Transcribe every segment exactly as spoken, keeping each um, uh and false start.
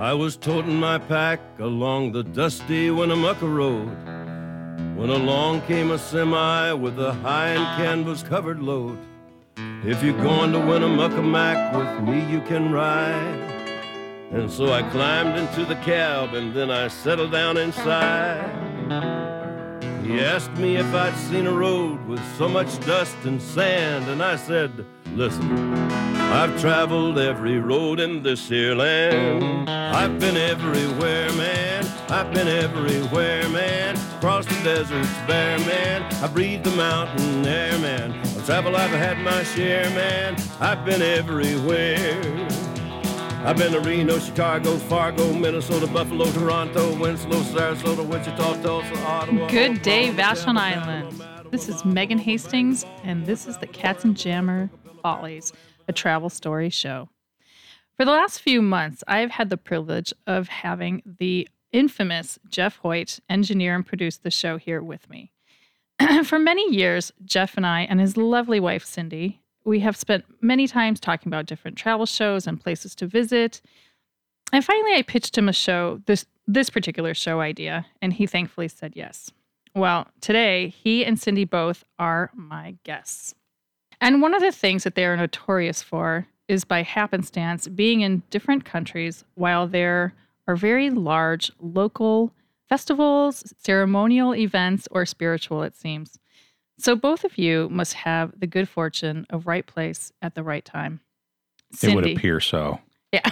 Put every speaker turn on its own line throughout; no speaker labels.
I was toting my pack along the dusty Winnemucca Road when along came a semi with a high and canvas-covered load. If you're going to Winnemucca Mac with me, you can ride. And so I climbed into the cab and then I settled down inside. He asked me if I'd seen a road with so much dust and sand, and I said, listen, I've traveled every road in this here land. I've been everywhere, man. I've been everywhere, man. Across the deserts bare, man. I breathed the mountain air, man. Of travel I've had my share, man. I've been everywhere. I've been to Reno, Chicago, Fargo, Minnesota, Buffalo, Toronto, Winslow, Sarasota, Wichita, Tulsa, Ottawa.
Good day, Vashon Island. This is Megan Hastings, and this is the Katzenjammer Follies, a travel story show. For the last few months, I've had the privilege of having the infamous Jeff Hoyt engineer and produce the show here with me. For many years, Jeff and I and his lovely wife, Cindy, we have spent many times talking about different travel shows and places to visit. And finally, I pitched him a show, this this particular show idea, and he thankfully said yes. Well, today, he and Cindy both are my guests. And one of the things that they are notorious for is by happenstance being in different countries while there are very large local festivals, ceremonial events, or spiritual, it seems. So both of you must have the good fortune of right place at the right time. Cindy.
It would appear so.
Yeah.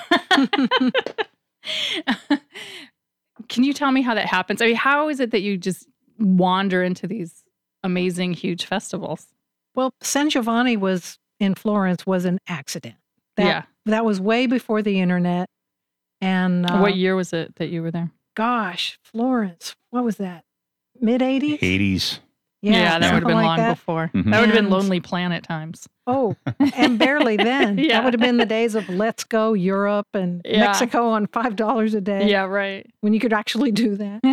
Can you tell me how that happens? I mean, how is it that you just wander into these amazing, huge festivals?
Well, San Giovanni was in Florence was an accident. That,
yeah.
That was way before the internet. And uh,
what year was it that you were there?
Gosh, Florence. What was that? mid eighties?
eighties.
Yeah, yeah that would have been
like
long
that.
before.
Mm-hmm.
That would have been
And-
Lonely Planet times.
Oh, and barely then.
Yeah.
That would have been the days of Let's Go Europe and
Yeah.
Mexico on five dollars a day.
Yeah, right.
When you could actually do that.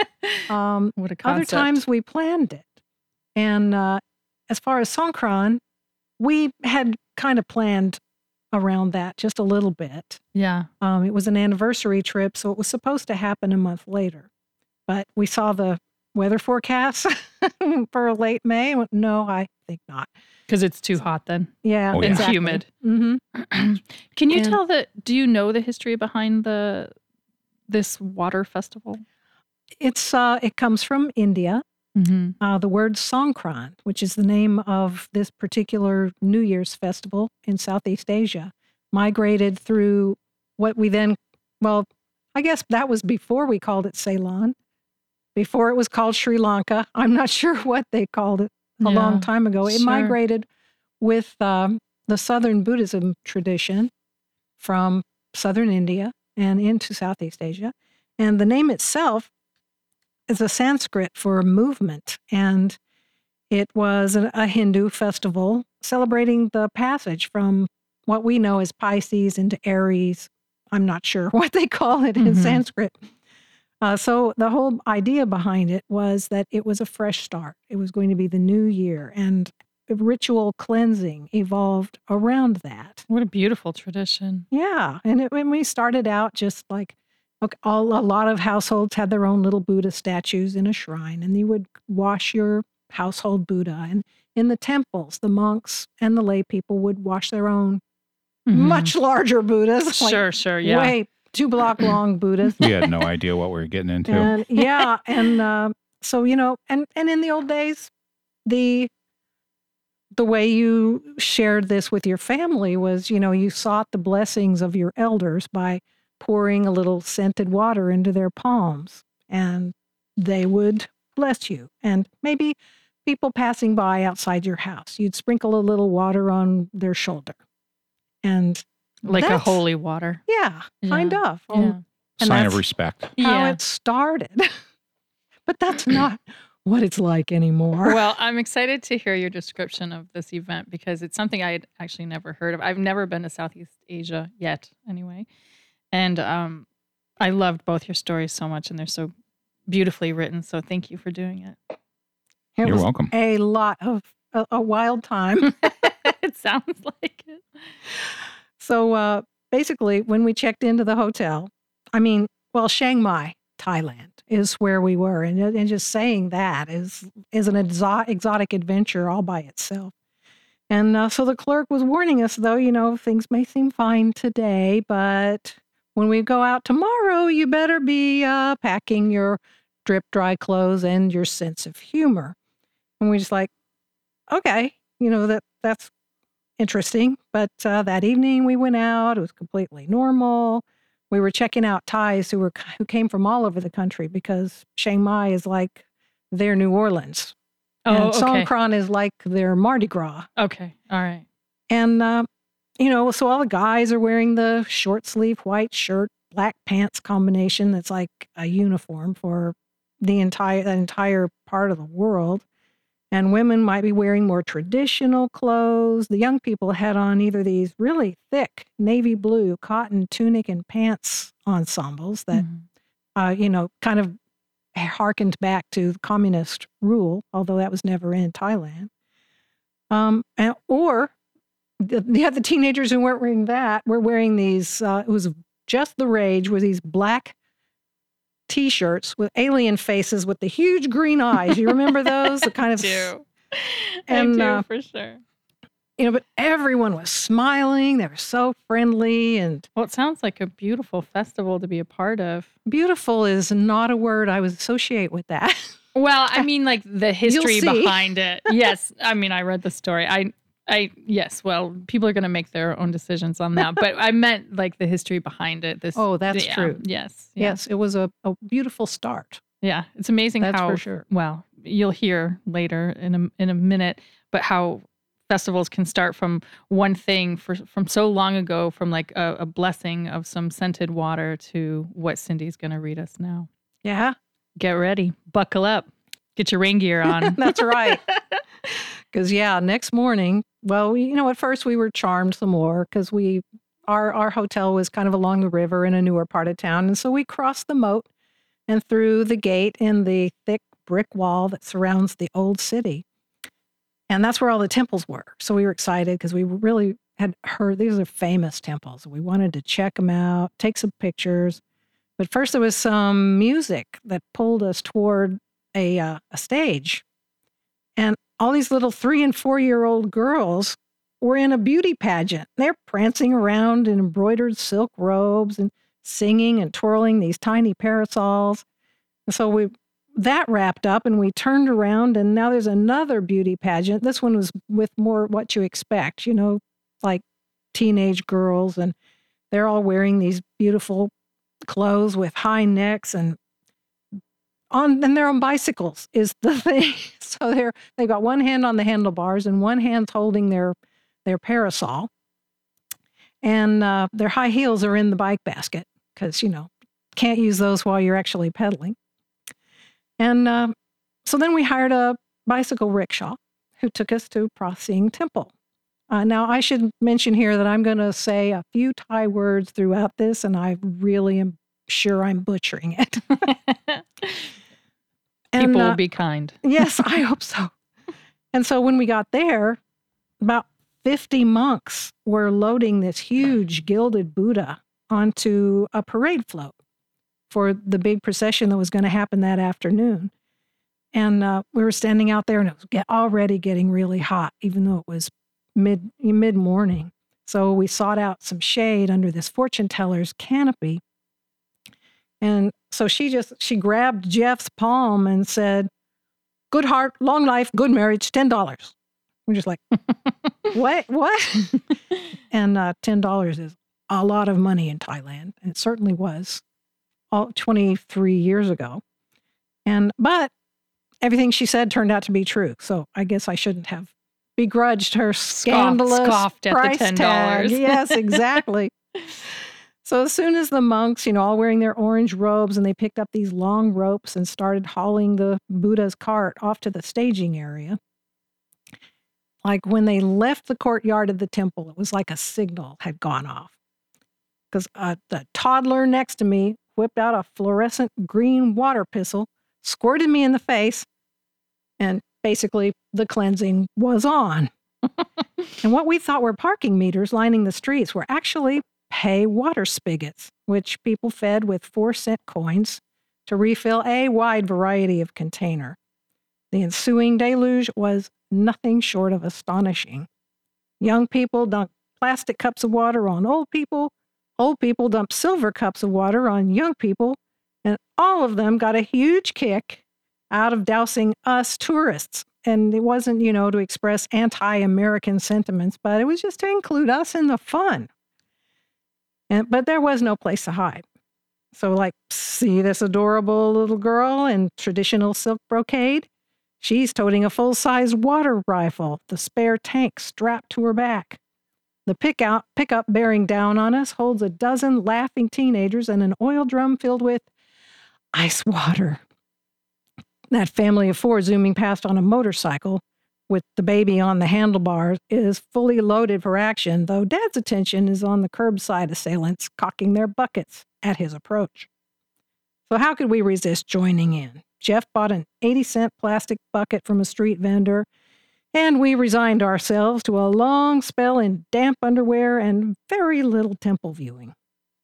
Um,
What a
other
concept.
times we planned it. And uh, as far as Songkran, we had kind of planned around that just a little bit.
Yeah.
Um, it was an anniversary trip, so it was supposed to happen a month later. But we saw the weather forecast for late May. Went, no, I think not.
Because it's too hot then.
Yeah,
Oh, yeah.
And
exactly.
humid.
Mm-hmm.
Can you
And-
tell the, do you know the history behind the this water festival?
It's uh, it comes from India.
Mm-hmm.
Uh, the word Songkran, which is the name of this particular New Year's festival in Southeast Asia, migrated through what we then, well, I guess that was before we called it Ceylon, before it was called Sri Lanka. I'm not sure what they called it a
Yeah,
long time ago. It
sure.
migrated with um, the Southern Buddhism tradition from Southern India and into Southeast Asia. And the name itself is a Sanskrit for movement, and it was a, a Hindu festival celebrating the passage from what we know as Pisces into Aries. I'm not sure what they call it in
Mhm.
Sanskrit. Uh, so the whole idea behind it was that it was a fresh start. It was going to be the new year, and ritual cleansing evolved around that.
What a beautiful tradition.
Yeah, and it, when we started out, just like okay, all, a lot of households had their own little Buddha statues in a shrine, and you would wash your household Buddha. And in the temples, the monks and the lay people would wash their own
Mhm.
much larger Buddhas, like
Sure, sure, yeah.
way two block long Buddhas.
We had no idea what we were getting into.
And yeah, and uh, so you know, and and in the old days, the the way you shared this with your family was, you know, you sought the blessings of your elders by pouring a little scented water into their palms, and they would bless you. And maybe people passing by outside your house, you'd sprinkle a little water on their shoulder, and
Like a
that's-
holy water.
yeah, kind
Yeah,
of.
Yeah.
Um, and
Sign of
that's-
respect.
how
yeah.
it started. But that's not what it's like anymore.
Well, I'm excited to hear your description of this event because it's something I had actually never heard of. I've never been to Southeast Asia yet, anyway. And um, I loved both your stories so much, and they're so beautifully written. So thank you for doing it.
It
You're
was
welcome.
a lot of a, a wild time.
It sounds like it.
So uh, basically, when we checked into the hotel, I mean, well, Chiang Mai, Thailand is where we were. And, and just saying that is, is an exo- exotic adventure all by itself. And uh, so the clerk was warning us, though, you know, things may seem fine today, but when we go out tomorrow, you better be uh, packing your drip dry clothes and your sense of humor. And we just like, okay, you know, that that's interesting. But uh, that evening we went out. It was completely normal. We were checking out Thais who were who came from all over the country because Chiang Mai is like their New Orleans.
Oh,
and
okay.
Songkran is like their Mardi Gras.
Okay. All right.
And, uh, you know, so all the guys are wearing the short sleeve white shirt, black pants combination that's like a uniform for the entire, that entire part of the world. And women might be wearing more traditional clothes. The young people had on either these really thick navy blue cotton tunic and pants ensembles that, mm-hmm. uh, you know, kind of harkened back to communist rule, although that was never in Thailand. Um, and, or the, the other teenagers who weren't wearing that were wearing these, uh, it was just the rage, were these black T-shirts with alien faces with the huge green eyes. You remember those? The kind of,
I do.
And,
I do,
uh,
for sure.
You know, but everyone was smiling. They were so friendly and
Well, it sounds like a beautiful festival to be a part of.
beautiful is not a word I would associate with that.
Well, I mean, like the history
You'll see.
behind it. Yes. I mean, I read the story. I, I, yes. Well, people are going to make their own decisions on that, but I meant like the history behind it. This.
Oh, that's
yeah,
true.
Yes. Yeah.
Yes, it was a, a beautiful start.
Yeah. It's amazing
That's
how,
for sure.
well, you'll hear later in a, in a minute, but how festivals can start from one thing for, from so long ago, from like a, a blessing of some scented water to what Cindy's going to read us now.
Yeah,
Get ready. Buckle up. Get your rain gear on.
that's right. Because, yeah, next morning, well, we, you know, at first we were charmed some more because we, our, our hotel was kind of along the river in a newer part of town. And so we crossed the moat and through the gate in the thick brick wall that surrounds the old city. And that's where all the temples were. So we were excited because we really had heard these are famous temples. We wanted to check them out, take some pictures. But first there was some music that pulled us toward a, uh, a stage. And all these little three and four year old girls were in a beauty pageant. They're prancing around in embroidered silk robes and singing and twirling these tiny parasols. And so we that wrapped up and we turned around and now there's another beauty pageant. This one was with more what you expect, you know, like teenage girls, and they're all wearing these beautiful clothes with high necks and on and they're on bicycles is the thing. So they're they got one hand on the handlebars and one hand's holding their their parasol. And uh, their high heels are in the bike basket because, you know, can't use those while you're actually pedaling. And uh, so then we hired a bicycle rickshaw who took us to Prasing Temple. Uh, now, I should mention here that I'm going to say a few Thai words throughout this, and I really am sure I'm butchering it. and,
People
uh,
will be kind.
Yes, I hope so. And so when we got there, about fifty monks were loading this huge gilded Buddha onto a parade float for the big procession that was going to happen that afternoon. And uh, we were standing out there and it was get, already getting really hot, even though it was mid, mid-morning. So we sought out some shade under this fortune teller's canopy. And so she just, she grabbed Jeff's palm and said, "Good heart, long life, good marriage, ten dollars. We're just like, what, what? And uh, ten dollars is a lot of money in Thailand. And it certainly was all twenty-three years ago. And, but everything she said turned out to be true. So I guess I shouldn't have begrudged her scandalous
scoffed at
price
the ten dollars.
tag. Yes, exactly. So as soon as the monks, you know, all wearing their orange robes, and they picked up these long ropes and started hauling the Buddha's cart off to the staging area, like when they left the courtyard of the temple, it was like a signal had gone off. Because uh, the toddler next to me whipped out a fluorescent green water pistol, squirted me in the face, and basically the cleansing was on. And what we thought were parking meters lining the streets were actually hay water spigots, which people fed with four-cent coins to refill a wide variety of container. The ensuing deluge was nothing short of astonishing. Young people dumped plastic cups of water on old people, old people dumped silver cups of water on young people, and all of them got a huge kick out of dousing us tourists. And it wasn't, you know, to express anti-American sentiments, but it was just to include us in the fun. And, but there was no place to hide. So like, see this adorable little girl in traditional silk brocade? She's toting a full-size water rifle, the spare tank strapped to her back. The pick-out, pickup bearing down on us holds a dozen laughing teenagers and an oil drum filled with ice water. That family of four zooming past on a motorcycle with the baby on the handlebars is fully loaded for action, though Dad's attention is on the curbside assailants cocking their buckets at his approach. So how could we resist joining in? Jeff bought an eighty-cent plastic bucket from a street vendor, and we resigned ourselves to a long spell in damp underwear and very little temple viewing.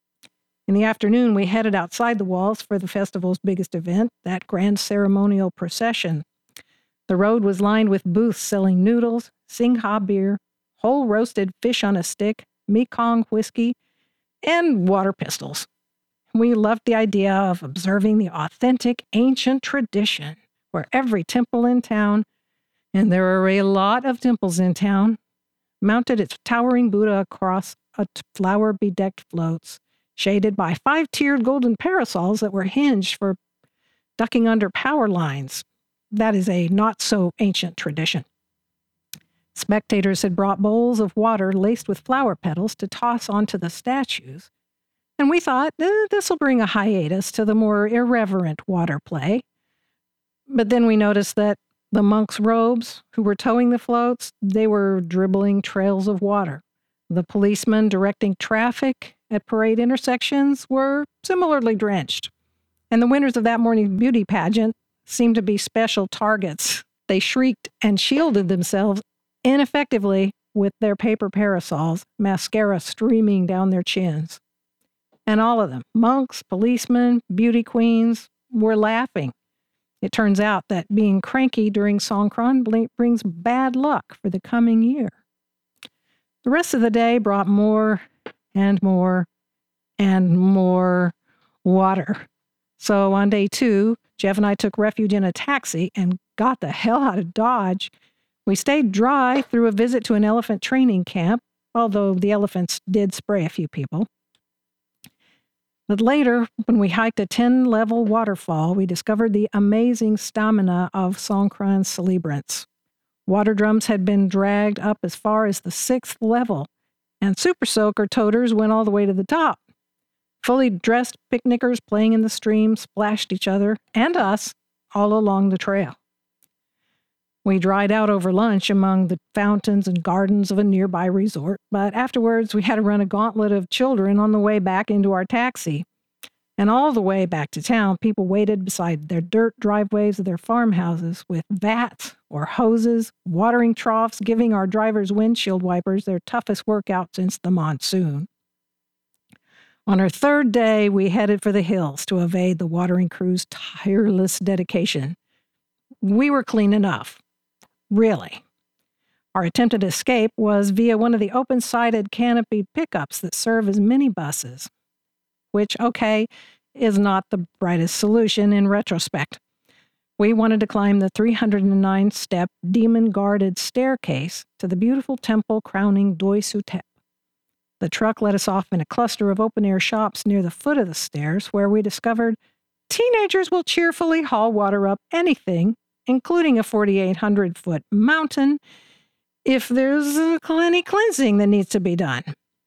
In the afternoon, we headed outside the walls for the festival's biggest event, that grand ceremonial procession. The road was lined with booths selling noodles, Singha beer, whole roasted fish on a stick, Mekong whiskey, and water pistols. We loved the idea of observing the authentic ancient tradition where every temple in town, and there are a lot of temples in town, mounted its towering Buddha across a flower-bedecked floats, shaded by five-tiered golden parasols that were hinged for ducking under power lines. That is a not-so-ancient tradition. Spectators had brought bowls of water laced with flower petals to toss onto the statues, and we thought, eh, this will bring a hiatus to the more irreverent water play. But then we noticed that the monks' robes who were towing the floats, they were dribbling trails of water. The policemen directing traffic at parade intersections were similarly drenched. And the winners of that morning's beauty pageant seemed to be special targets. They shrieked and shielded themselves ineffectively with their paper parasols, mascara streaming down their chins. And all of them, monks, policemen, beauty queens, were laughing. It turns out that being cranky during Songkran brings bad luck for the coming year. The rest of the day brought more and more and more water. So on day two, Jeff and I took refuge in a taxi and got the hell out of Dodge. We stayed dry through a visit to an elephant training camp, although the elephants did spray a few people. But later, when we hiked a ten-level waterfall, we discovered the amazing stamina of Songkran celebrants. Water drums had been dragged up as far as the sixth level, and Super Soaker toters went all the way to the top. Fully dressed picnickers playing in the stream splashed each other and us all along the trail. We dried out over lunch among the fountains and gardens of a nearby resort, but afterwards we had to run a gauntlet of children on the way back into our taxi. And all the way back to town, people waited beside their dirt driveways of their farmhouses with vats or hoses, watering troughs, giving our drivers' windshield wipers their toughest workout since the monsoon. On our third day, we headed for the hills to evade the watering crew's tireless dedication. We were clean enough. Really. Our attempted escape was via one of the open-sided canopied pickups that serve as minibuses, which, okay, is not the brightest solution in retrospect. We wanted to climb the three hundred nine step demon-guarded staircase to the beautiful temple crowning Doi Suthep. The truck let us off in a cluster of open-air shops near the foot of the stairs, where we discovered teenagers will cheerfully haul water up anything, including a forty-eight hundred foot mountain, if there's any cleansing that needs to be done.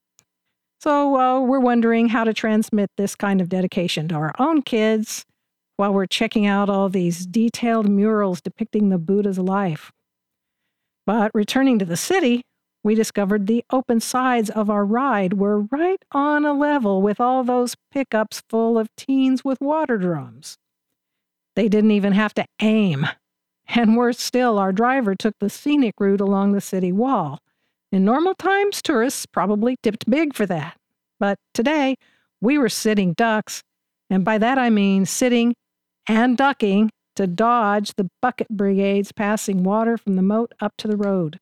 So uh, we're wondering how to transmit this kind of dedication to our own kids while we're checking out all these detailed murals depicting the Buddha's life. But returning to the city, we discovered the open sides of our ride were right on a level with all those pickups full of teens with water drums. They didn't even have to aim. And worse still, our driver took the scenic route along the city wall. In normal times, tourists probably tipped big for that. But today, we were sitting ducks, and by that I mean sitting and ducking to dodge the bucket brigades passing water from the moat up to the road.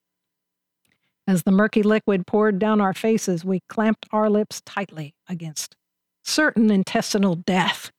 As the murky liquid poured down our faces, we clamped our lips tightly against certain intestinal death.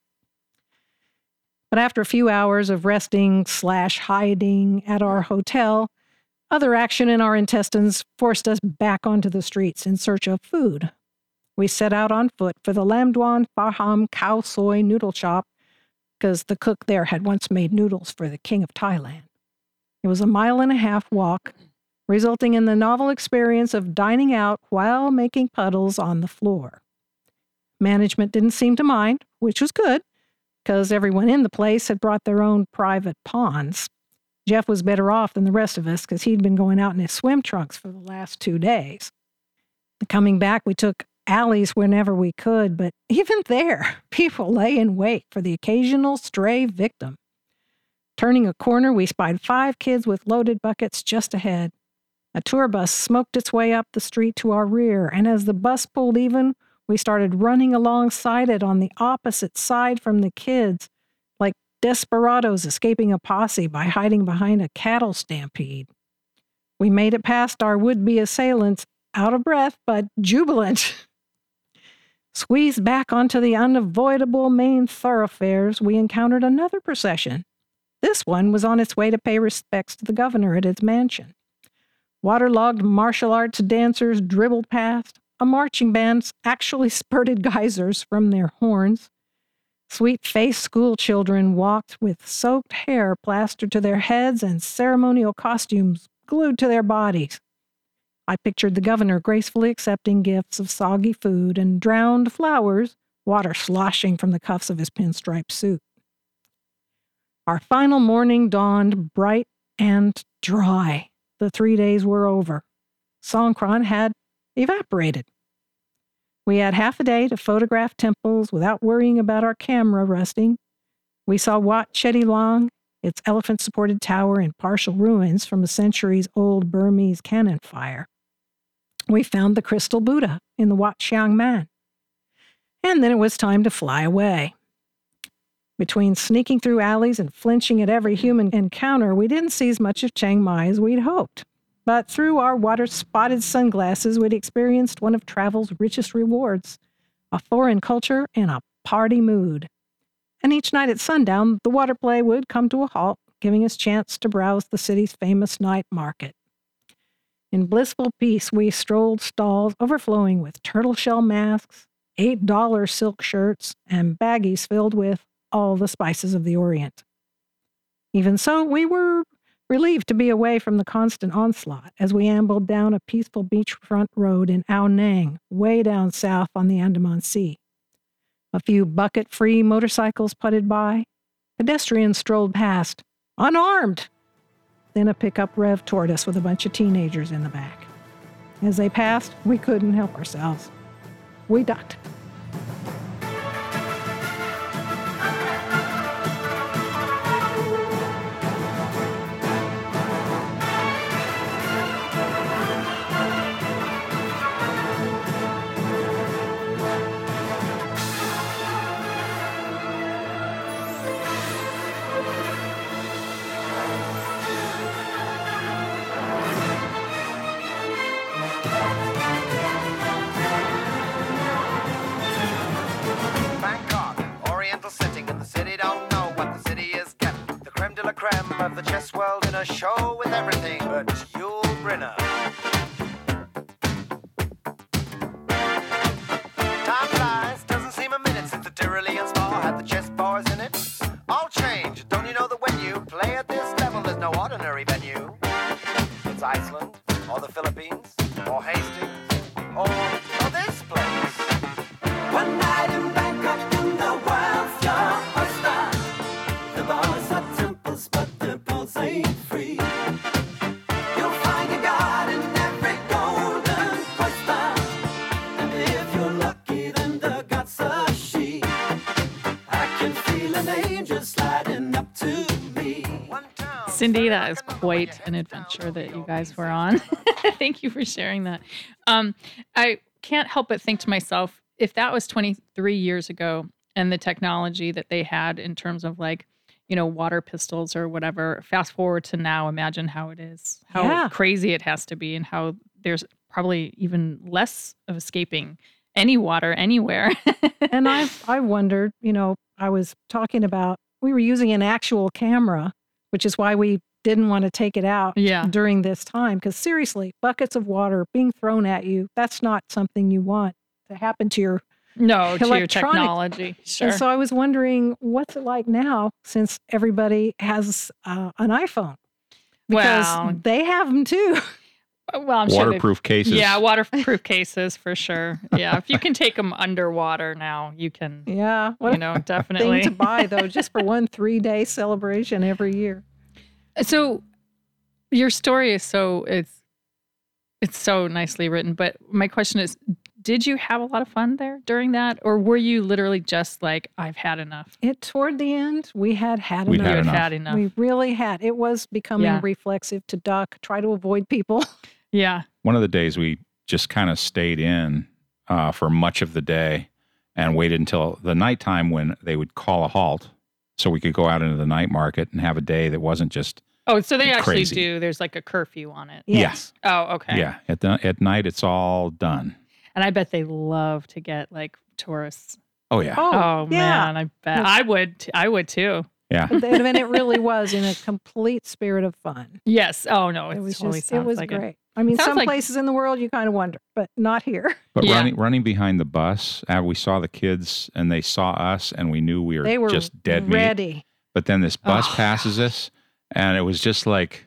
But after a few hours of resting slash hiding at our hotel, other action in our intestines forced us back onto the streets in search of food. We set out on foot for the Lamduan Farham cow soy noodle shop because the cook there had once made noodles for the king of Thailand. It was a mile and a half walk, resulting in the novel experience of dining out while making puddles on the floor. Management didn't seem to mind, which was good, because everyone in the place had brought their own private ponds. Jeff was better off than the rest of us because he'd been going out in his swim trunks for the last two days. Coming back, we took alleys whenever we could, but even there, people lay in wait for the occasional stray victim. Turning a corner, we spied five kids with loaded buckets just ahead. A tour bus smoked its way up the street to our rear, and as the bus pulled even, we started running alongside it on the opposite side from the kids, like desperados escaping a posse by hiding behind a cattle stampede. We made it past our would-be assailants, out of breath but jubilant. Squeezed back onto the unavoidable main thoroughfares, we encountered another procession. This one was on its way to pay respects to the governor at his mansion. Waterlogged martial arts dancers dribbled past. A marching band actually spurted geysers from their horns. Sweet-faced school children walked with soaked hair plastered to their heads and ceremonial costumes glued to their bodies. I pictured the governor gracefully accepting gifts of soggy food and drowned flowers, water sloshing from the cuffs of his pinstripe suit. Our final morning dawned bright and dry. The three days were over. Songkran had evaporated. We had half a day to photograph temples without worrying about our camera rusting. We saw Wat Chedilong, its elephant-supported tower in partial ruins from a centuries-old Burmese cannon fire. We found the crystal Buddha in the Wat Chiang Man. And then it was time to fly away. Between sneaking through alleys and flinching at every human encounter, we didn't see as much of Chiang Mai as we'd hoped. But through our water-spotted sunglasses, we'd experienced one of travel's richest rewards, a foreign culture and a party mood. And each night at sundown, the water play would come to a halt, giving us a chance to browse the city's famous night market. In blissful peace, we strolled stalls overflowing with turtle shell masks, eight dollar silk shirts, and baggies filled with all the spices of the Orient. Even so, we were relieved to be away from the constant onslaught as we ambled down a peaceful beachfront road in Ao Nang, way down south on the Andaman Sea. A few bucket-free motorcycles putted by. Pedestrians strolled past, unarmed. Then a pickup revved toward us with a bunch of teenagers in the back. As they passed, we couldn't help ourselves. We ducked.
Of the chess world in a show with everything but Yul Brynner. Time flies, doesn't seem a minute since the Tyrolean Spa had the chess bars in it. All change, don't you know that when you play at this level, there's no ordinary venue? It's Iceland, or the Philippines, or Hastings, or, or this place. One night in Bangkok in the world's your oyster. The bars are temples, but ain't free. You'll find a god in every golden cloister, and if you're lucky, then the god's a she. I can feel an angel sliding up to me.
Cindy, that is quite an adventure that you guys were on. Thank you for sharing that. Um, I can't help but think to myself, if that was twenty-three years ago and the technology that they had in terms of like, you know, water pistols or whatever, fast forward to now, imagine how it is, how
Yeah.
crazy it has to be, and how there's probably even less of escaping any water anywhere.
And I I wondered, you know, I was talking about, we were using an actual camera, which is why we didn't want to take it out
Yeah.
during this time. Because seriously, buckets of water being thrown at you, that's not something you want to happen to your.
No, to your
Electronic-
technology. Sure.
And so I was wondering, what's it like now since everybody has uh, an iPhone? Because
Wow.
they have them too.
Well, I'm sure they've-
Waterproof cases.
Yeah, waterproof cases for sure. Yeah, if you can take them underwater now, you can,
Yeah. What
you
a
know,
thing
definitely.
to buy, though, just for one three-day celebration every year.
So your story is so, it's, it's so nicely written. But my question is, did you have a lot of fun there during that? Or were you literally just like, I've had enough?
It Toward the end, we had had
We'd
enough.
You
had
had
enough.
had enough.
We really had. It was becoming
Yeah.
reflexive to duck, try to avoid people.
Yeah.
One of the days we just kind of stayed in uh, for much of the day and waited until the nighttime when they would call a halt so we could go out into the night market and have a day that wasn't just,
Oh, so they actually
Crazy.
do. There's like a curfew on it.
Yes.
Oh, okay.
yeah, at, the, at night it's all done.
And I bet they love to get like tourists.
Oh, yeah.
Oh,
Oh,
yeah.
man, I bet.
Yes.
I would. t- I would too.
Yeah.
But then and it really was in a complete spirit of fun.
Yes. Oh, no. It,
It was
totally
just, it
sounds
was
like
great. I mean,
Sounds
some
like-
places in the world you kind of wonder, but not here.
But
Yeah.
running running behind the bus, uh, we saw the kids and they saw us and we knew we were,
They were
just dead meat.
ready.
But then this bus
Oh.
passes us and it was just like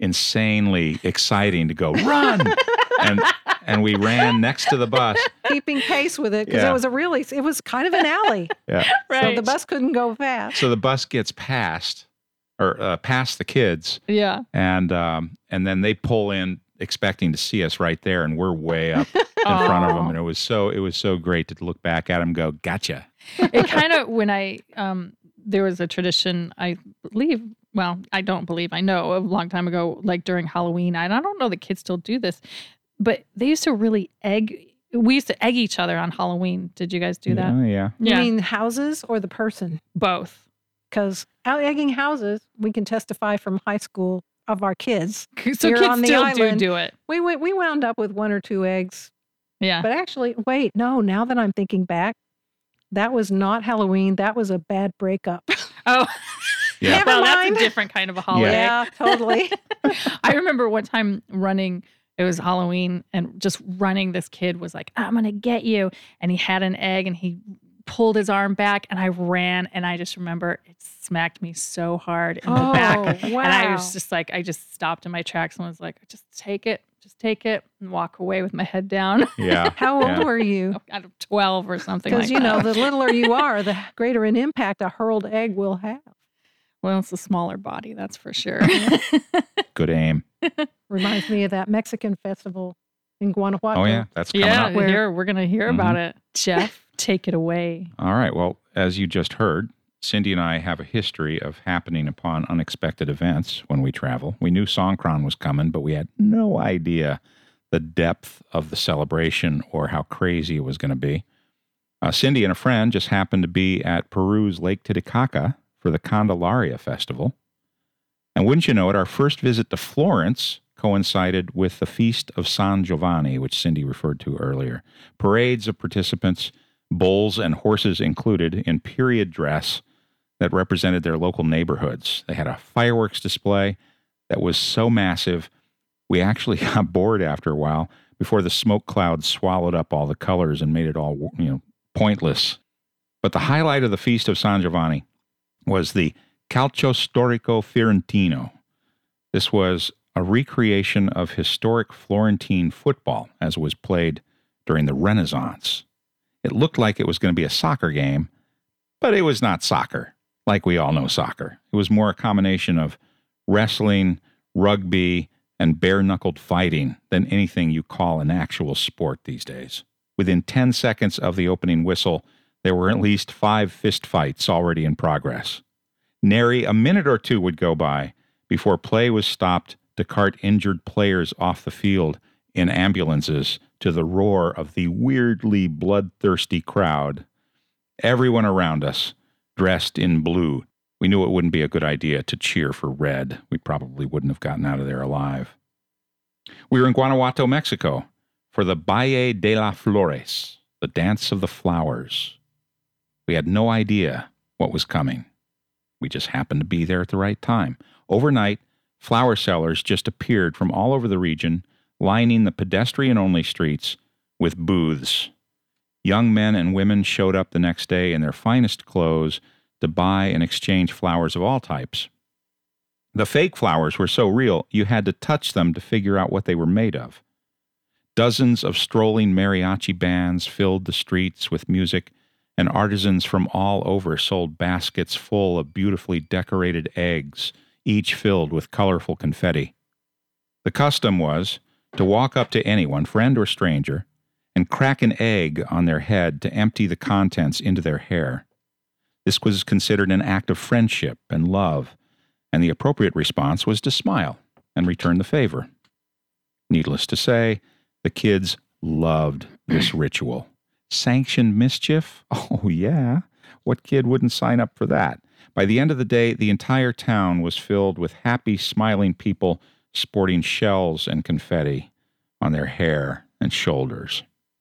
insanely exciting to go run. and and we ran next to the bus.
Keeping pace with it because
Yeah.
it was a really, it was kind of an alley.
Yeah.
So
Right.
the bus couldn't go fast.
So the bus gets past or uh, past the kids
Yeah.
and um, and then they pull in expecting to see us right there and we're way up in front of them
Oh.
and it was so it was so great to look back at them and go, gotcha.
It kind of, when I, um, there was a tradition, I believe, well, I don't believe, I know a long time ago, like during Halloween, and I don't know that kids still do this, but they used to really egg, we used to egg each other on Halloween. Did you guys do that?
Oh, yeah.
You mean houses or the person?
Both.
Because out egging houses, we can testify from high school of our kids.
So
Here
kids
on the
still
island.
do do it.
We, we we wound up with one or two eggs.
Yeah.
But actually, wait, no, now that I'm thinking back, that was not Halloween. That was a bad breakup.
Oh,
Yeah.
Never
well, that's
mind.
a different kind of a holiday.
Yeah, totally.
I remember one time running, it was Halloween, and just running, this kid was like, I'm going to get you. And he had an egg and he pulled his arm back and I ran. And I just remember it smacked me so hard in the
Oh,
back.
wow.
And I was just like, I just stopped in my tracks and was like, just take it, just take it and walk away with my head down.
Yeah.
How old
Yeah.
were you?
Out of twelve or something like
Because, you know,
that.
the littler you are, the greater an impact a hurled egg will have.
Well, it's a smaller body, that's for sure.
Good aim.
Reminds me of that Mexican festival in Guanajuato.
Oh, yeah. That's coming
yeah,
up.
Where-
here, we're going to hear about it. Jeff, take it away.
All right. Well, as you just heard, Cindy and I have a history of happening upon unexpected events when we travel. We knew Songkran was coming, but we had no idea the depth of the celebration or how crazy it was going to be. Uh, Cindy and a friend just happened to be at Peru's Lake Titicaca for the Candelaria Festival. And wouldn't you know it, our first visit to Florence coincided with the Feast of San Giovanni, which Cindy referred to earlier. Parades of participants, bulls and horses included, in period dress that represented their local neighborhoods. They had a fireworks display that was so massive, we actually got bored after a while before the smoke cloud swallowed up all the colors and made it all, you know, pointless. But the highlight of the Feast of San Giovanni was the Calcio Storico Fiorentino. This was a recreation of historic Florentine football as it was played during the Renaissance. It looked like it was going to be a soccer game, but it was not soccer, like we all know soccer. It was more a combination of wrestling, rugby, and bare-knuckled fighting than anything you call an actual sport these days. Within ten seconds of the opening whistle, there were at least five fistfights already in progress. Nary a minute or two would go by before play was stopped to cart injured players off the field in ambulances to the roar of the weirdly bloodthirsty crowd. Everyone around us dressed in blue. We knew it wouldn't be a good idea to cheer for red. We probably wouldn't have gotten out of there alive. We were in Guanajuato, Mexico, for the Baile de las Flores, the Dance of the Flowers. We had no idea what was coming. We just happened to be there at the right time. Overnight, flower sellers just appeared from all over the region, lining the pedestrian-only streets with booths. Young men and women showed up the next day in their finest clothes to buy and exchange flowers of all types. The fake flowers were so real, you had to touch them to figure out what they were made of. Dozens of strolling mariachi bands filled the streets with music, and artisans from all over sold baskets full of beautifully decorated eggs, each filled with colorful confetti. The custom was to walk up to anyone, friend or stranger, and crack an egg on their head to empty the contents into their hair. This was considered an act of friendship and love, and the appropriate response was to smile and return the favor. Needless to say, the kids loved this ritual. Sanctioned mischief? Oh, yeah. What kid wouldn't sign up for that? By the end of the day, the entire town was filled with happy, smiling people sporting shells and confetti on their hair and shoulders.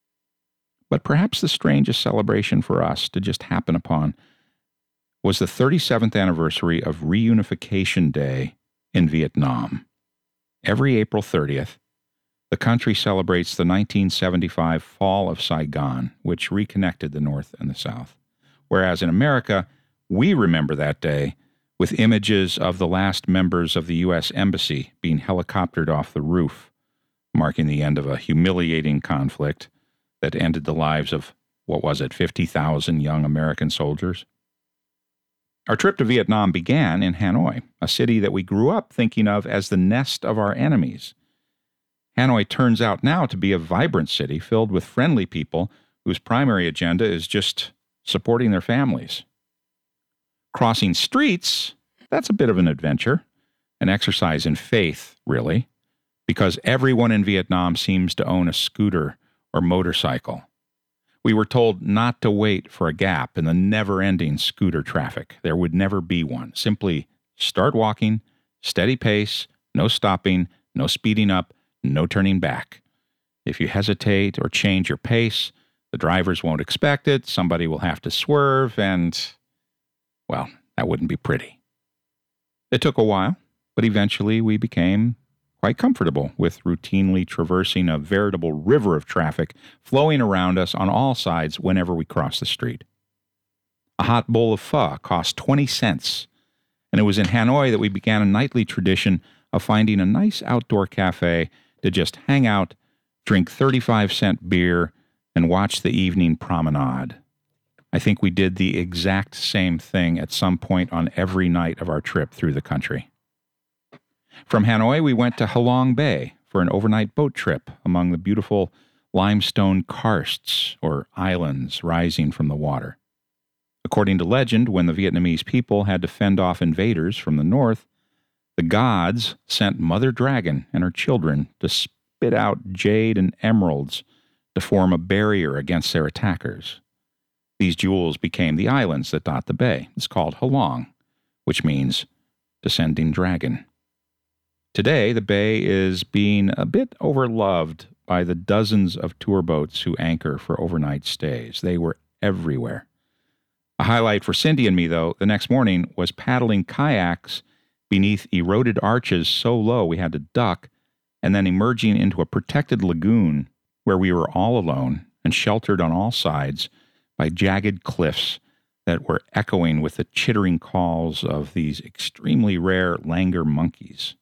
But perhaps the strangest celebration for us to just happen upon was the thirty-seventh anniversary of Reunification Day in Vietnam. Every April thirtieth, the country celebrates the nineteen seventy-five fall of Saigon, which reconnected the North and the South. Whereas in America, we remember that day with images of the last members of the U S Embassy being helicoptered off the roof, marking the end of a humiliating conflict that ended the lives of, what was it, fifty thousand young American soldiers. Our trip to Vietnam began in Hanoi, a city that we grew up thinking of as the nest of our enemies. Hanoi turns out now to be a vibrant city filled with friendly people whose primary agenda is just supporting their families. Crossing streets, that's a bit of an adventure, an exercise in faith, really, because everyone in Vietnam seems to own a scooter or motorcycle. We were told not to wait for a gap in the never-ending scooter traffic. There would never be one. Simply start walking, steady pace, no stopping, no speeding up, no turning back. If you hesitate or change your pace, the drivers won't expect it, somebody will have to swerve, and, well, that wouldn't be pretty. It took a while, but eventually we became quite comfortable with routinely traversing a veritable river of traffic flowing around us on all sides whenever we crossed the street. A hot bowl of pho cost twenty cents, and it was in Hanoi that we began a nightly tradition of finding a nice outdoor cafe to just hang out, drink thirty-five cent beer, and watch the evening promenade. I think we did the exact same thing at some point on every night of our trip through the country. From Hanoi, we went to Halong Bay for an overnight boat trip among the beautiful limestone karsts, or islands, rising from the water. According to legend, when the Vietnamese people had to fend off invaders from the north, the gods sent Mother Dragon and her children to spit out jade and emeralds to form a barrier against their attackers. These jewels became the islands that dot the bay. It's called Halong, which means descending dragon. Today, the bay is being a bit overloved by the dozens of tour boats who anchor for overnight stays. They were everywhere. A highlight for Cindy and me, though, the next morning was paddling kayaks beneath eroded arches so low we had to duck, and then emerging into a protected lagoon where we were all alone and sheltered on all sides by jagged cliffs that were echoing with the chittering calls of these extremely rare langur monkeys.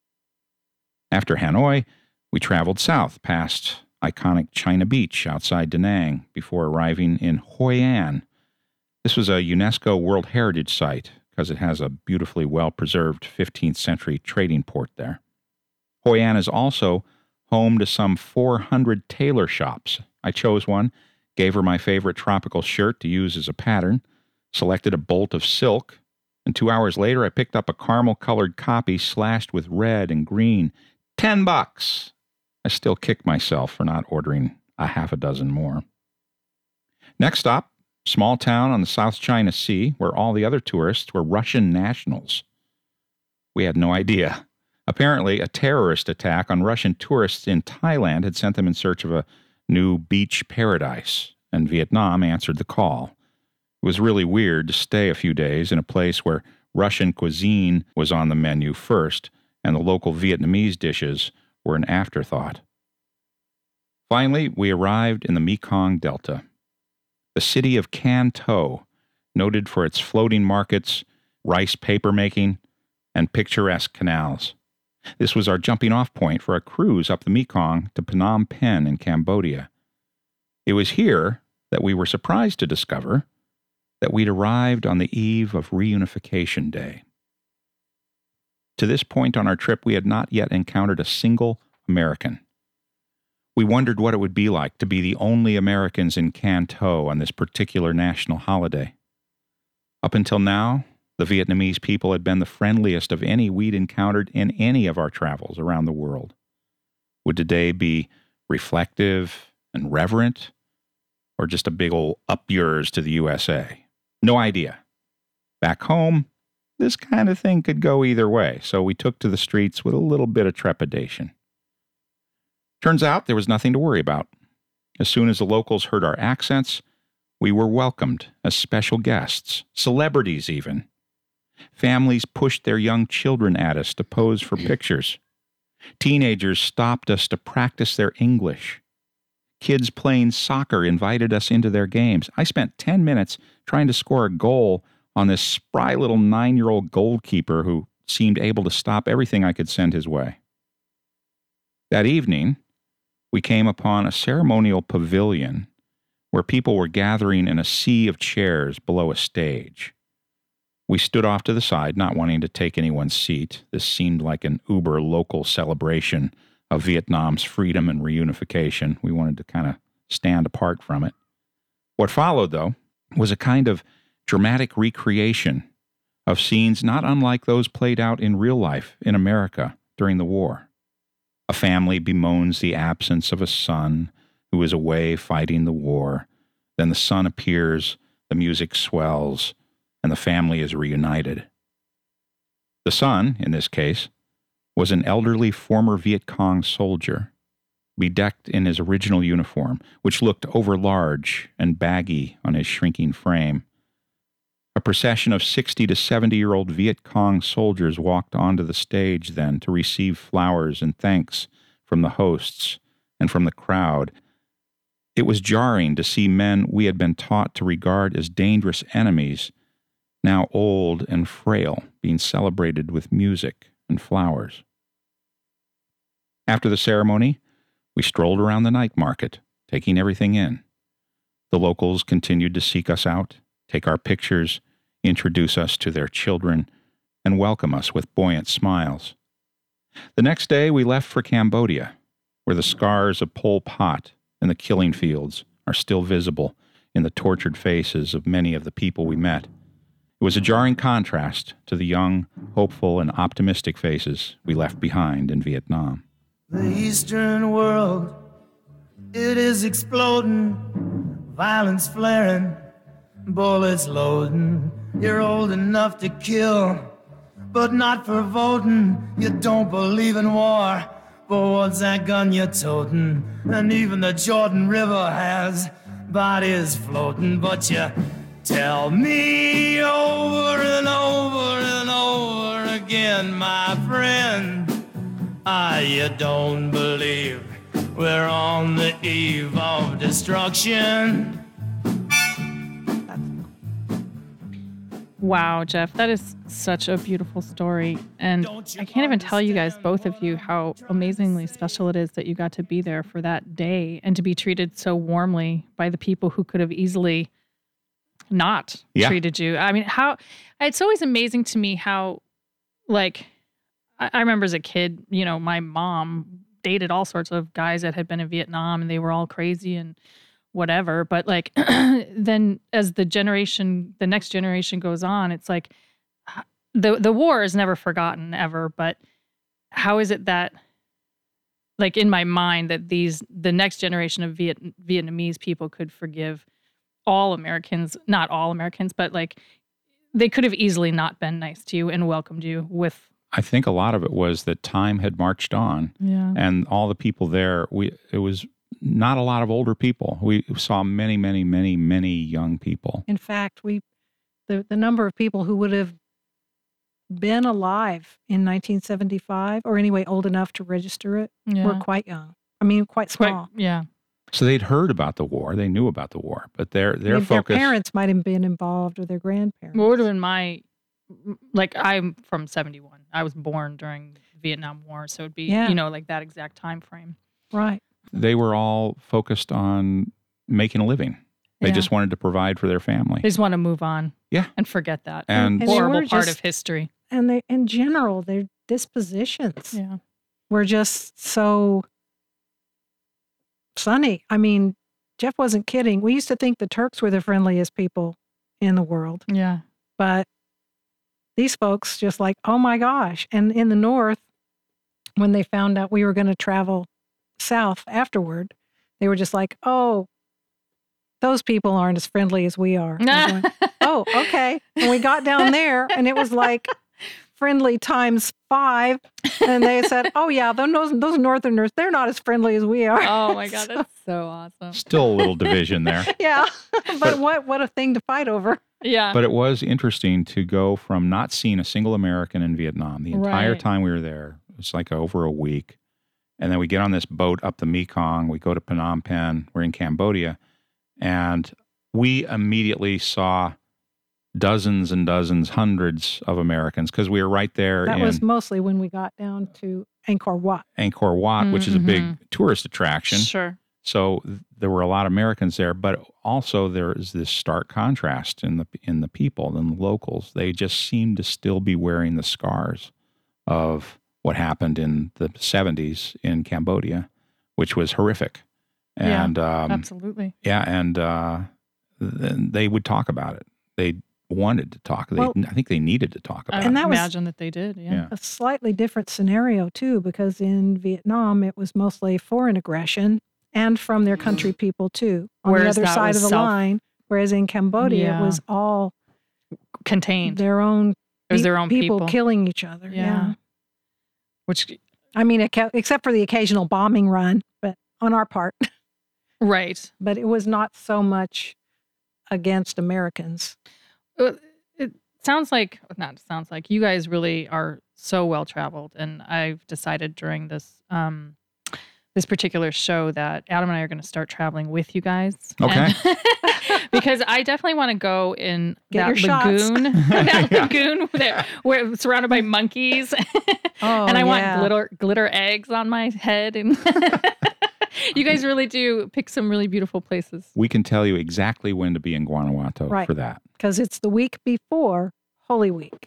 After Hanoi, we traveled south past iconic China Beach outside Da Nang before arriving in Hoi An. This was a UNESCO World Heritage Site because it has a beautifully well-preserved fifteenth century trading port there. Hoi An is also home to some four hundred tailor shops. I chose one, gave her my favorite tropical shirt to use as a pattern, selected a bolt of silk, and two hours later I picked up a caramel-colored copy slashed with red and green. Ten bucks! I still kick myself for not ordering a half a dozen more. Next stop, small town on the South China Sea, where all the other tourists were Russian nationals. We had no idea. Apparently, a terrorist attack on Russian tourists in Thailand had sent them in search of a new beach paradise, and Vietnam answered the call. It was really weird to stay a few days in a place where Russian cuisine was on the menu first, and the local Vietnamese dishes were an afterthought. Finally, we arrived in the Mekong Delta. The city of Can Tho, noted for its floating markets, rice paper making, and picturesque canals. This was our jumping-off point for a cruise up the Mekong to Phnom Penh in Cambodia. It was here that we were surprised to discover that we'd arrived on the eve of Reunification Day. To this point on our trip, we had not yet encountered a single American. We wondered what it would be like to be the only Americans in Can Tho on this particular national holiday. Up until now, the Vietnamese people had been the friendliest of any we'd encountered in any of our travels around the world. Would today be reflective and reverent, or just a big ol' up yours to the U S A? No idea. Back home, this kind of thing could go either way, so we took to the streets with a little bit of trepidation. Turns out there was nothing to worry about. As soon as the locals heard our accents, we were welcomed as special guests, celebrities even. Families pushed their young children at us to pose for pictures. Teenagers stopped us to practice their English. Kids playing soccer invited us into their games. I spent ten minutes trying to score a goal on this spry little nine-year-old goalkeeper who seemed able to stop everything I could send his way. That evening, we came upon a ceremonial pavilion where people were gathering in a sea of chairs below a stage. We stood off to the side, not wanting to take anyone's seat. This seemed like an uber local celebration of Vietnam's freedom and reunification. We wanted to kind of stand apart from it. What followed, though, was a kind of dramatic recreation of scenes not unlike those played out in real life in America during the war. A family bemoans the absence of a son who is away fighting the war. Then the son appears, the music swells, and the family is reunited. The son, in this case, was an elderly former Viet Cong soldier, bedecked in his original uniform, which looked overlarge and baggy on his shrinking frame. A procession of sixty to seventy-year-old Viet Cong soldiers walked onto the stage then to receive flowers and thanks from the hosts and from the crowd. It was jarring to see men we had been taught to regard as dangerous enemies, now old and frail, being celebrated with music and flowers. After the ceremony, we strolled around the night market, taking everything in. The locals continued to seek us out, take our pictures, introduce us to their children, and welcome us with buoyant smiles. The next day, we left for Cambodia, where the scars of Pol Pot and the killing fields are still visible in the tortured faces of many of the people we met. It was a jarring contrast to the young, hopeful, and optimistic faces we left behind in Vietnam.
The Eastern world, it is exploding, violence flaring, bullets loading. You're old enough to kill, but not for voting. You don't believe in war, but what's that gun you're toting? And even the Jordan River has bodies floating, but you tell me over and over and over again, my friend, ah, you don't believe we're on the eve of destruction.
Wow, Jeff, that is such a beautiful story. And I can't even tell you guys, both of you, how amazingly special it is that you got to be there for that day and to be treated so warmly by the people who could have easily not
Yeah.
treated you. I mean, how it's always amazing to me how, like, I, I remember as a kid, you know, my mom dated all sorts of guys that had been in Vietnam and they were all crazy and whatever. But like, then as the generation, the next generation goes on, it's like the the war is never forgotten ever. But how is it that like in my mind that these the next generation of Viet, Vietnamese people could forgive all Americans, not all Americans, but like they could have easily not been nice to you and welcomed you with.
I think a lot of it was that time had marched on,
Yeah.
and all the people there. We it was not a lot of older people. We saw many, many, many, many young people.
In fact, we the, the number of people who would have been alive in nineteen seventy-five, or anyway old enough to register it,
Yeah.
were quite young. I mean, quite
Quite-
small.
yeah.
So they'd heard about the war. They knew about the war, but their
I
their
mean,
focus.
Their parents might have been involved, or their grandparents.
What would have been my, like I'm from seventy-one. I was born during the Vietnam War, so it'd be,
Yeah.
you know, like that exact time frame.
Right.
They were all focused on making a living. They
Yeah.
just wanted to provide for their family.
They just want to move on.
Yeah.
And forget that.
And-
And they
horrible
were
part
just-
of history.
And they, in general, their dispositions
Yeah.
were just so sunny. I mean, Jeff wasn't kidding. We used to think the Turks were the friendliest people in the world,
Yeah.
but these folks just like, oh my gosh. And in the North, when they found out we were going to travel south afterward, they were just like, oh, those people aren't as friendly as we are. And I'm going, oh, okay. And we got down there and it was like friendly times five. And they said, oh yeah, those, those Northerners, they're not as friendly as we are.
Oh my God,
So,
that's so awesome.
Still a little division there.
yeah. but,
But-
what, what a thing to fight over.
Yeah.
But it was interesting to go from not seeing a single American in Vietnam the entire
Right.
time we were there. It was like over a week. And then we get on this boat up the Mekong. We go to Phnom Penh. We're in Cambodia. And we immediately saw dozens and dozens, hundreds of Americans because we were right there
That
in
was mostly when we got down to Angkor Wat.
Angkor Wat, which is a big
Mhm.
tourist attraction.
Sure.
So th- there were a lot of Americans there, but also there is this stark contrast in the in the people and the locals. They just seem to still be wearing the scars of what happened in the seventies in Cambodia, which was horrific.
Yeah,
And um,
Absolutely.
yeah, and uh, th- they would talk about it. They wanted to talk. They,
Well-
I think they needed to talk about
I
And
it.
that was-
imagine that they did. Yeah.
Yeah.
A slightly different scenario, too, because in Vietnam, it was mostly foreign aggression and from their country people, too, on
Whereas
the other
that
side
was
of the
self-
line. Whereas in Cambodia,
Yeah.
it was all
Contained.
their own,
It was
pe-
their own people.
killing each other.
Yeah.
Yeah.
Which,
I mean, it, except for the occasional bombing run, but on our part.
right.
But it was not so much against Americans.
Uh, It sounds like, not sounds like, you guys really are so well traveled. And I've decided during this um, this particular show that Adam and I are going to start traveling with you guys.
Okay.
And- because I definitely want to go in
Get
that
your shots.
lagoon, that
Yeah.
lagoon where, where it's surrounded by monkeys.
Oh,
and I
yeah.
want glitter glitter eggs on my head. And you guys really do pick some really beautiful places.
We can tell you exactly when to be in Guanajuato
Right.
for that.
Because it's the week before Holy Week.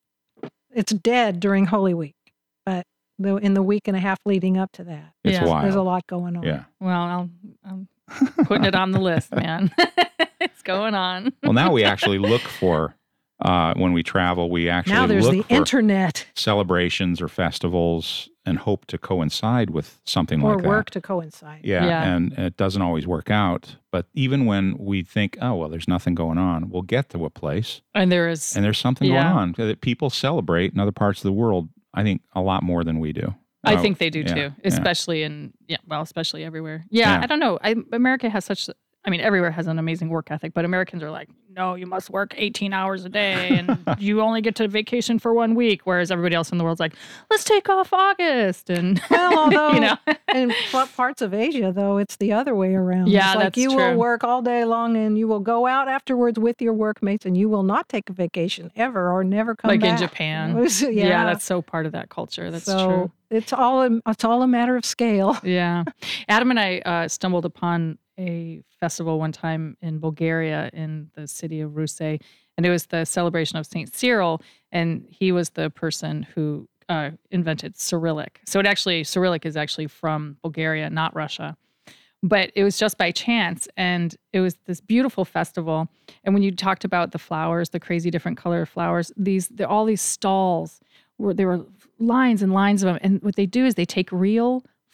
It's dead during Holy Week, but the, in the week and a half leading up to that,
It's
Yeah.
wild.
there's a lot going on.
Yeah.
Well, I'll, I'm putting it on the list, man. It's going on.
Well, now we actually look for uh, when we travel. We actually
Now there's
look
the
for
internet
celebrations or festivals and hope to coincide with something
or
like
work
that.
to coincide.
Yeah,
Yeah.
and it doesn't always work out. But even when we think, oh well, there's nothing going on, we'll get to a place
And there is,
and there's something
Yeah.
going on that people celebrate in other parts of the world. I think a lot more than we do.
I
Uh,
think they do
yeah,
too,
yeah.
especially in, yeah, well, especially everywhere. Yeah,
Yeah.
I don't know. I, America has such, I mean, everywhere has an amazing work ethic, but Americans are like, no, you must work eighteen hours a day and you only get to vacation for one week. Whereas everybody else in the world's like, let's take off August. And,
Well, although
you know,
in p- parts of Asia, though, it's the other way around.
Yeah,
it's like
that's
you
true.
will work all day long and you will go out afterwards with your workmates and you will not take a vacation ever or never come
like
back.
in Japan.
It was-
yeah.
yeah.
that's so part of that culture. That's
so
true.
It's all a, it's all a matter of scale.
Yeah. Adam and I uh, stumbled upon a festival one time in Bulgaria in the city of Ruse, and it was the celebration of Saint Cyril, and he was the person who uh, invented Cyrillic. So it actually, Cyrillic is actually from Bulgaria, not Russia. But it was just by chance, and it was this beautiful festival. And when you talked about the flowers, the crazy different color flowers, these the, all these stalls where there were lines and lines of them. And what they do is they take real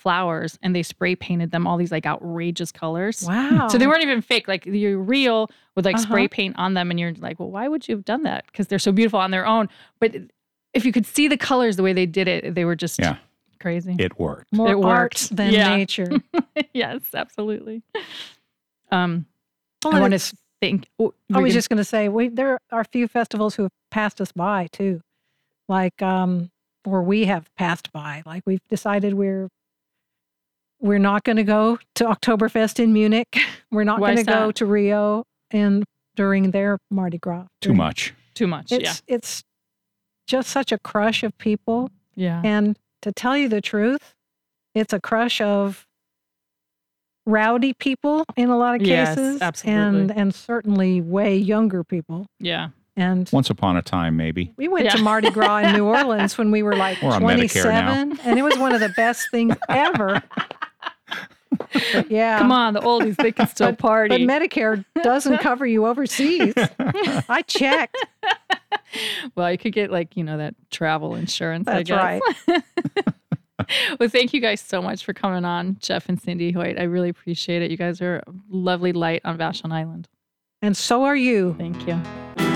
flowers and they spray painted them all these like outrageous colors.
Wow.
So they weren't even fake. Like you're real with like
Uh-huh.
spray paint on them, and you're like, well, why would you have done that? Because they're so beautiful on their own. But if you could see the colors the way they did it, they were just
Yeah.
crazy.
It worked.
More
It
art
worked.
than
Yeah.
nature.
Yes, absolutely. Um,
Well,
I want
it's-
to think. oh,
I
we're
was
gonna-
just going to say, we there are a few festivals who have passed us by too, like um, or we have passed by. Like we've decided we're we're not going to go to Oktoberfest in Munich. We're not
Why
going to
is
go
that?
to Rio and during their Mardi Gras.
Too
During-
much.
too much.
It's it's just such a crush of people,
Yeah.
and to tell you the truth, it's a crush of rowdy people in a lot of
Yes,
cases,
absolutely.
and and certainly way younger people.
Yeah.
And
Once upon a time, maybe.
we went
Yeah.
to Mardi Gras in New Orleans when we were like
We're on Medicare now.
twenty-seven, and it was one of the best things ever. But yeah,
Come on, the oldies, they can still
But
party.
Medicare doesn't cover you overseas. I checked.
Well, you could get like, you know, that travel insurance, I
That's
guess.
right.
Well, thank you guys so much for coming on, Jeff and Cindy Hoyt. I really appreciate it. You guys are a lovely light on Vashon Island.
And so are you.
Thank you.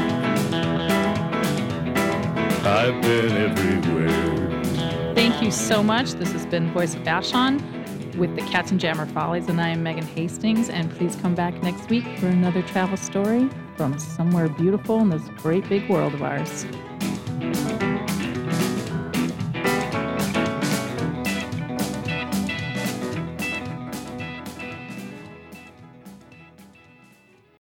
I've been everywhere.
Thank you so much. This has been Voice of Vashon with the Katzenjammer Follies, and I am Megan Hastings. And please come back next week for another travel story from somewhere beautiful in this great big world of ours.